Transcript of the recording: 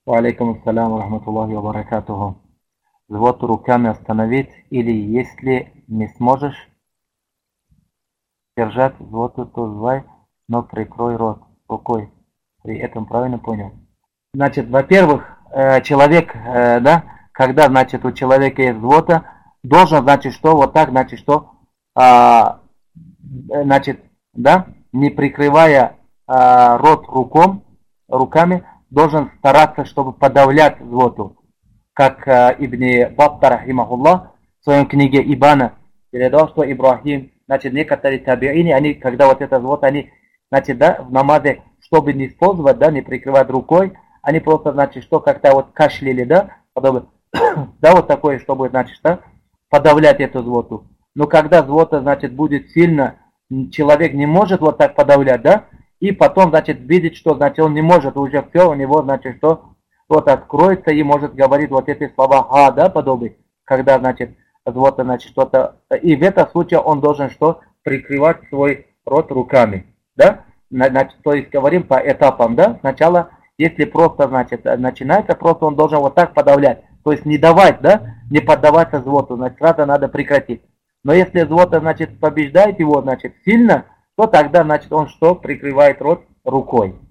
Валейкум ассаляму рахматуллахи ва баракатуху. Живот руками остановить или если не сможешь держать живот, то звай, но прикрой рот рукой. При этом правильно понял. Значит, во-первых, человек, да, когда, значит, у человека есть рвота, должен, значит, что, вот так, значит, что, значит, да, не прикрывая рот руками, должен стараться, чтобы подавлять рвоту. Как Ибн Баттар, рахимахуллах, в своем книге Ибана передал, что Ибрахим, значит, некоторые табиини, они, когда вот это рвота, они, значит, да, в намазе, чтобы не использовать, да, не прикрывать рукой, они просто, значит, что как-то вот кашляли, да, подобно, да, вот такое, чтобы, значит, да, подавлять эту злоту. Но когда злота, значит, будет сильно, человек не может вот так подавлять, да, и потом, значит, видит, что, значит, он не может уже все, у него, значит, что вот откроется и может говорить вот эти слова да, подобные, когда, значит, злота, значит, что-то, и в этом случае он должен что, прикрывать свой рот руками, да, значит, то есть говорим по этапам, да, сначала, если просто, значит, начинается, просто он должен вот так подавлять, то есть не давать, да, не поддаваться злоту, значит, сразу надо прекратить. Но если злота, значит, побеждает его, значит, сильно, то тогда, значит, он что, прикрывает рот рукой.